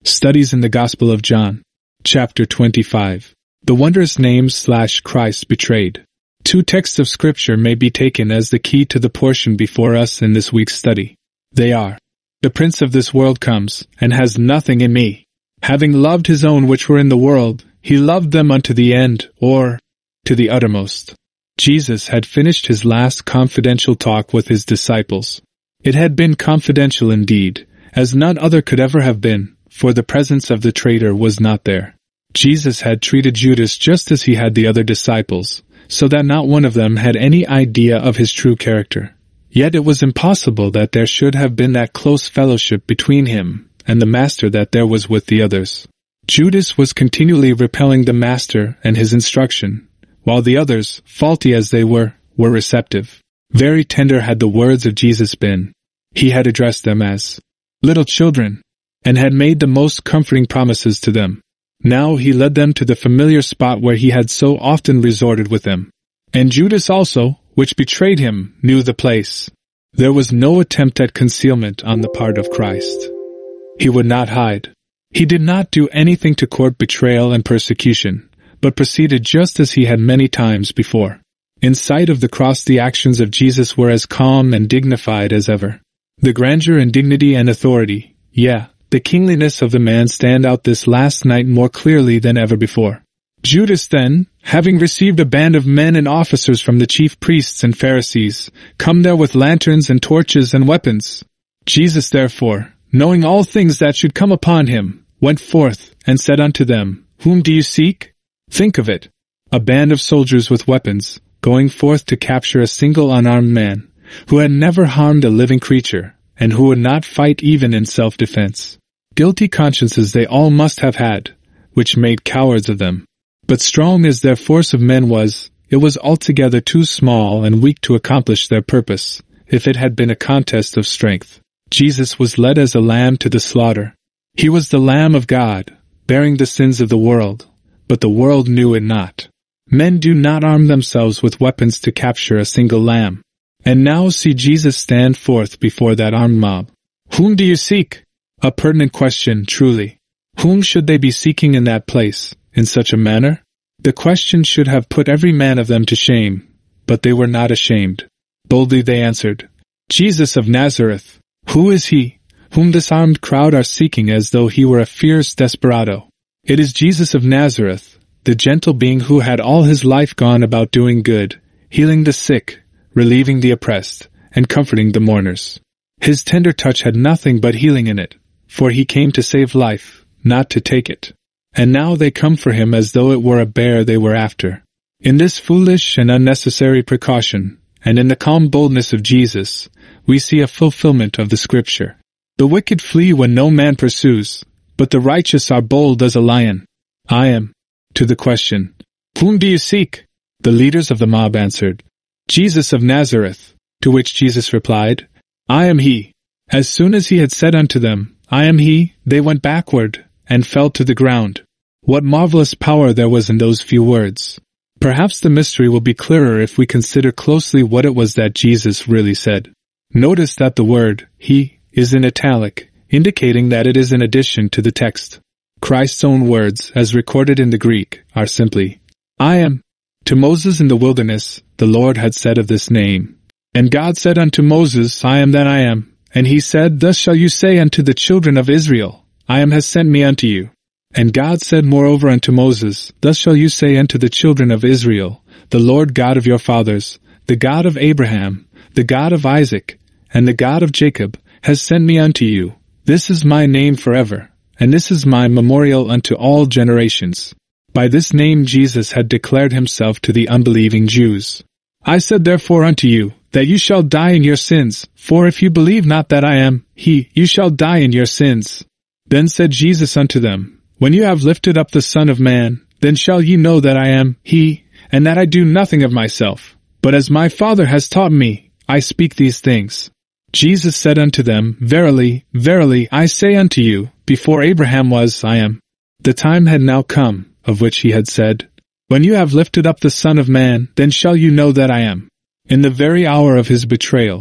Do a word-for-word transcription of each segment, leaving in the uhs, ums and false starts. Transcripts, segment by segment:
Studies in the Gospel of John. Chapter twenty-five. The wondrous name slash Christ betrayed. Two texts of Scripture may be taken as the key to the portion before us in this week's study. They are, "The prince of this world comes, and has nothing in me. Having loved his own which were in the world, he loved them unto the end," or, to the uttermost. Jesus had finished his last confidential talk with his disciples. It had been confidential indeed, as none other could ever have been, for the presence of the traitor was not there. Jesus had treated Judas just as he had the other disciples, so that not one of them had any idea of his true character. Yet it was impossible that there should have been that close fellowship between him and the Master that there was with the others. Judas was continually repelling the Master and his instruction, while the others, faulty as they were, were receptive. Very tender had the words of Jesus been. He had addressed them as little children, and had made the most comforting promises to them. Now he led them to the familiar spot where he had so often resorted with them. And Judas also, which betrayed him, knew the place. There was no attempt at concealment on the part of Christ. He would not hide. He did not do anything to court betrayal and persecution, but proceeded just as he had many times before. In sight of the cross, the actions of Jesus were as calm and dignified as ever. The grandeur and dignity and authority, yeah, the kingliness of the man stand out this last night more clearly than ever before. Judas then, having received a band of men and officers from the chief priests and Pharisees, come there with lanterns and torches and weapons. Jesus therefore, knowing all things that should come upon him, went forth, and said unto them, Whom do you seek? Think of it. A band of soldiers with weapons, going forth to capture a single unarmed man, who had never harmed a living creature, and who would not fight even in self-defense. Guilty consciences they all must have had, which made cowards of them. But strong as their force of men was, it was altogether too small and weak to accomplish their purpose, if it had been a contest of strength. Jesus was led as a lamb to the slaughter. He was the Lamb of God, bearing the sins of the world, but the world knew it not. Men do not arm themselves with weapons to capture a single lamb. And now see Jesus stand forth before that armed mob. Whom do you seek? A pertinent question, truly. Whom should they be seeking in that place, in such a manner? The question should have put every man of them to shame, but they were not ashamed. Boldly they answered, Jesus of Nazareth. Who is he, whom this armed crowd are seeking as though he were a fierce desperado? It is Jesus of Nazareth, the gentle being who had all his life gone about doing good, healing the sick, relieving the oppressed, and comforting the mourners. His tender touch had nothing but healing in it, for he came to save life, not to take it. And now they come for him as though it were a bear they were after. In this foolish and unnecessary precaution, and in the calm boldness of Jesus, we see a fulfillment of the Scripture. The wicked flee when no man pursues, but the righteous are bold as a lion. I am. To the question, Whom do you seek? The leaders of the mob answered, Jesus of Nazareth, to which Jesus replied, I am he. As soon as he had said unto them, I am he, they went backward, and fell to the ground. What marvelous power there was in those few words! Perhaps the mystery will be clearer if we consider closely what it was that Jesus really said. Notice that the word, he, is in italic, indicating that it is in addition to the text. Christ's own words, as recorded in the Greek, are simply, I am. To Moses in the wilderness, the Lord had said of this name, And God said unto Moses, I am that I am. And he said, Thus shall you say unto the children of Israel, I am has sent me unto you. And God said moreover unto Moses, Thus shall you say unto the children of Israel, The Lord God of your fathers, the God of Abraham, the God of Isaac, and the God of Jacob, has sent me unto you. This is my name forever, and this is my memorial unto all generations. By this name Jesus had declared himself to the unbelieving Jews. I said therefore unto you, that you shall die in your sins, for if you believe not that I am he, you shall die in your sins. Then said Jesus unto them, When you have lifted up the Son of Man, then shall ye know that I am he, and that I do nothing of myself, but as my Father has taught me, I speak these things. Jesus said unto them, Verily, verily, I say unto you, before Abraham was, I am. The time had now come, of which he had said, When you have lifted up the Son of Man, then shall you know that I am. In the very hour of his betrayal,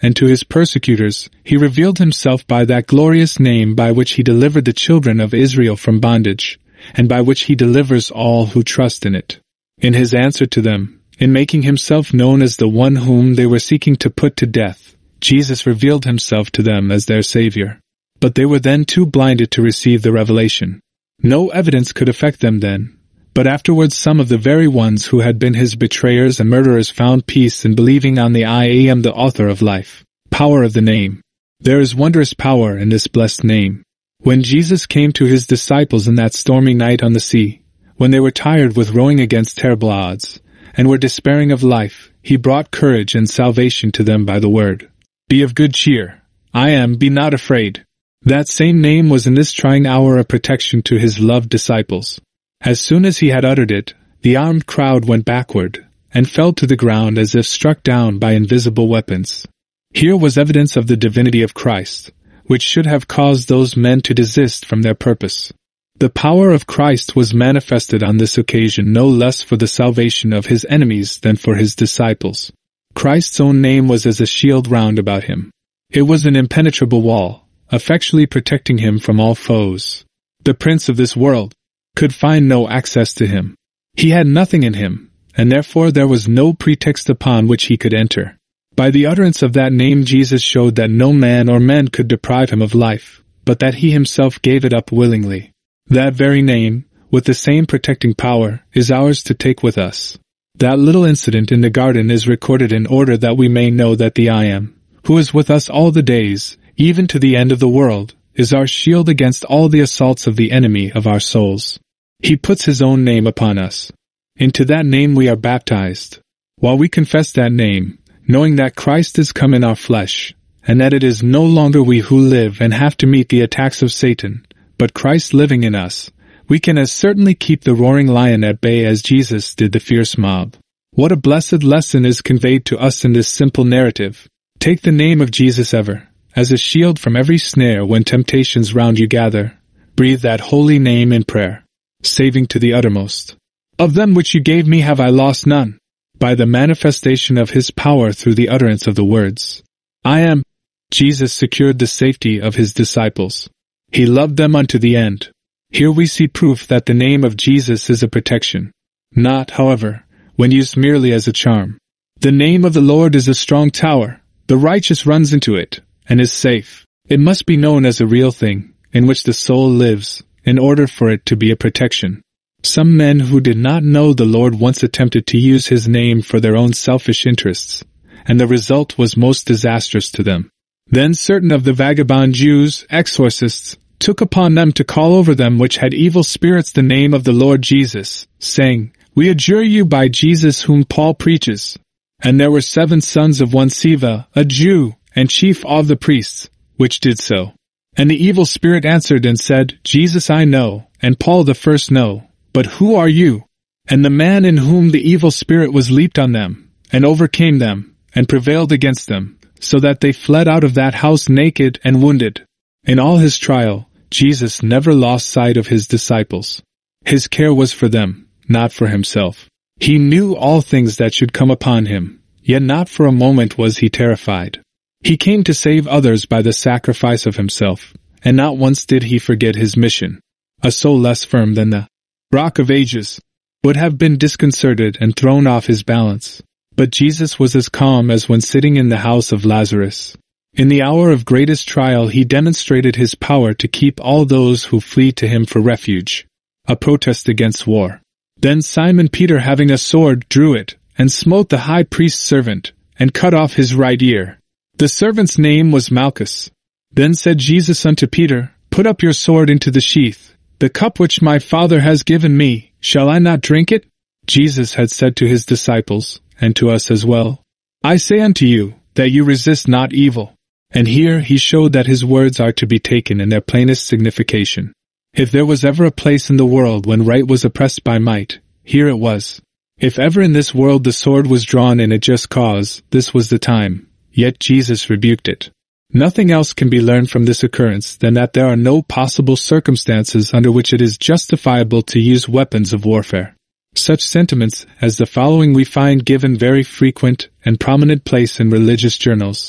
and to his persecutors, he revealed himself by that glorious name by which he delivered the children of Israel from bondage, and by which he delivers all who trust in it. In his answer to them, in making himself known as the one whom they were seeking to put to death, Jesus revealed himself to them as their Savior. But they were then too blinded to receive the revelation. No evidence could affect them then, but afterwards some of the very ones who had been his betrayers and murderers found peace in believing on the I am the author of life. Power of the name. There is wondrous power in this blessed name. When Jesus came to his disciples in that stormy night on the sea, when they were tired with rowing against terrible odds, and were despairing of life, he brought courage and salvation to them by the word, "Be of good cheer. I am, be not afraid." That same name was in this trying hour a protection to his loved disciples. As soon as he had uttered it, the armed crowd went backward, and fell to the ground as if struck down by invisible weapons. Here was evidence of the divinity of Christ, which should have caused those men to desist from their purpose. The power of Christ was manifested on this occasion no less for the salvation of his enemies than for his disciples. Christ's own name was as a shield round about him. It was an impenetrable wall, effectually protecting him from all foes. The prince of this world could find no access to him. He had nothing in him, and therefore there was no pretext upon which he could enter. By the utterance of that name Jesus showed that no man or men could deprive him of life, but that he himself gave it up willingly. That very name, with the same protecting power, is ours to take with us. That little incident in the garden is recorded in order that we may know that the I Am, who is with us all the days, even to the end of the world, is our shield against all the assaults of the enemy of our souls. He puts his own name upon us. Into that name we are baptized. While we confess that name, knowing that Christ is come in our flesh, and that it is no longer we who live and have to meet the attacks of Satan, but Christ living in us, we can as certainly keep the roaring lion at bay as Jesus did the fierce mob. What a blessed lesson is conveyed to us in this simple narrative. Take the name of Jesus ever, as a shield from every snare when temptations round you gather. Breathe that holy name in prayer, saving to the uttermost. Of them which you gave me have I lost none. By the manifestation of his power through the utterance of the words, I am, Jesus secured the safety of his disciples. He loved them unto the end. Here we see proof that the name of Jesus is a protection. Not, however, when used merely as a charm. The name of the Lord is a strong tower. The righteous runs into it, and is safe. It must be known as a real thing, in which the soul lives, in order for it to be a protection. Some men who did not know the Lord once attempted to use his name for their own selfish interests, and the result was most disastrous to them. Then certain of the vagabond Jews, exorcists, took upon them to call over them which had evil spirits the name of the Lord Jesus, saying, We adjure you by Jesus whom Paul preaches. And there were seven sons of one Sceva, a Jew, and chief of the priests, which did so. And the evil spirit answered and said, Jesus I know, and Paul the first know, but who are you? And the man in whom the evil spirit was leaped on them, and overcame them, and prevailed against them, so that they fled out of that house naked and wounded. In all his trial, Jesus never lost sight of his disciples. His care was for them, not for himself. He knew all things that should come upon him, yet not for a moment was he terrified. He came to save others by the sacrifice of himself, and not once did he forget his mission. A soul less firm than the Rock of Ages would have been disconcerted and thrown off his balance. But Jesus was as calm as when sitting in the house of Lazarus. In the hour of greatest trial he demonstrated his power to keep all those who flee to him for refuge. A protest against war. Then Simon Peter, having a sword, drew it, and smote the high priest's servant, and cut off his right ear. The servant's name was Malchus. Then said Jesus unto Peter, Put up your sword into the sheath. The cup which my Father has given me, shall I not drink it? Jesus had said to his disciples, and to us as well, I say unto you, that you resist not evil. And here he showed that his words are to be taken in their plainest signification. If there was ever a place in the world when right was oppressed by might, here it was. If ever in this world the sword was drawn in a just cause, this was the time. Yet Jesus rebuked it. Nothing else can be learned from this occurrence than that there are no possible circumstances under which it is justifiable to use weapons of warfare. Such sentiments as the following we find given very frequent and prominent place in religious journals,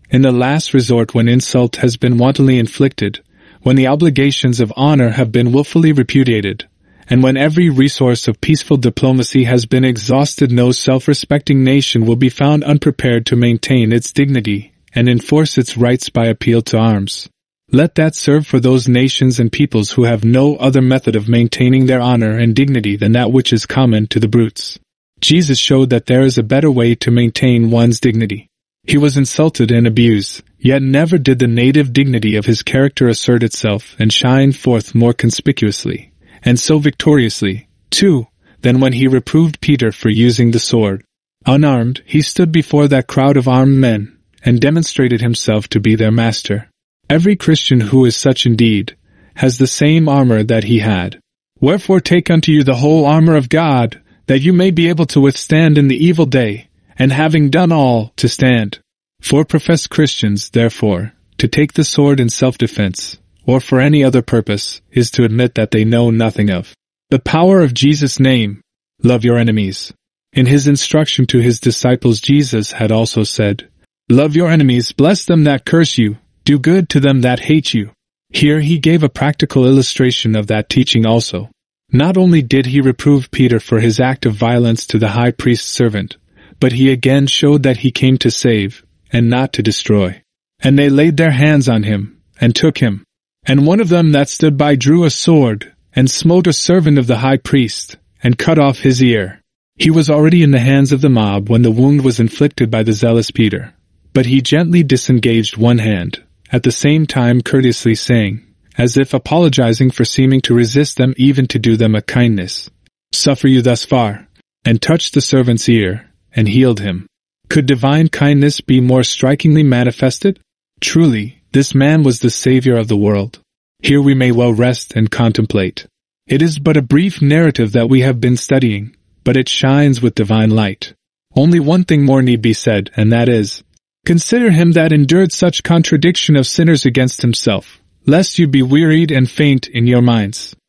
in the last resort when insult has been wantonly inflicted, when the obligations of honor have been willfully repudiated, and when every resource of peaceful diplomacy has been exhausted, no self-respecting nation will be found unprepared to maintain its dignity and enforce its rights by appeal to arms. Let that serve for those nations and peoples who have no other method of maintaining their honor and dignity than that which is common to the brutes. Jesus showed that there is a better way to maintain one's dignity. He was insulted and abused, yet never did the native dignity of his character assert itself and shine forth more conspicuously, and so victoriously, too, than when he reproved Peter for using the sword. Unarmed, he stood before that crowd of armed men, and demonstrated himself to be their master. Every Christian who is such indeed, has the same armor that he had. Wherefore take unto you the whole armor of God, that you may be able to withstand in the evil day, and having done all, to stand. For professed Christians, therefore, to take the sword in self-defense, or for any other purpose, is to admit that they know nothing of the power of Jesus' name. Love your enemies. In his instruction to his disciples, Jesus had also said, Love your enemies, bless them that curse you, do good to them that hate you. Here he gave a practical illustration of that teaching also. Not only did he reprove Peter for his act of violence to the high priest's servant, but he again showed that he came to save, and not to destroy. And they laid their hands on him, and took him. And one of them that stood by drew a sword, and smote a servant of the high priest, and cut off his ear. He was already in the hands of the mob when the wound was inflicted by the zealous Peter. But he gently disengaged one hand, at the same time courteously saying, as if apologizing for seeming to resist them even to do them a kindness, Suffer you thus far, and touched the servant's ear, and healed him. Could divine kindness be more strikingly manifested? Truly, this man was the Savior of the world. Here we may well rest and contemplate. It is but a brief narrative that we have been studying, but it shines with divine light. Only one thing more need be said, and that is, Consider him that endured such contradiction of sinners against himself, lest you be wearied and faint in your minds.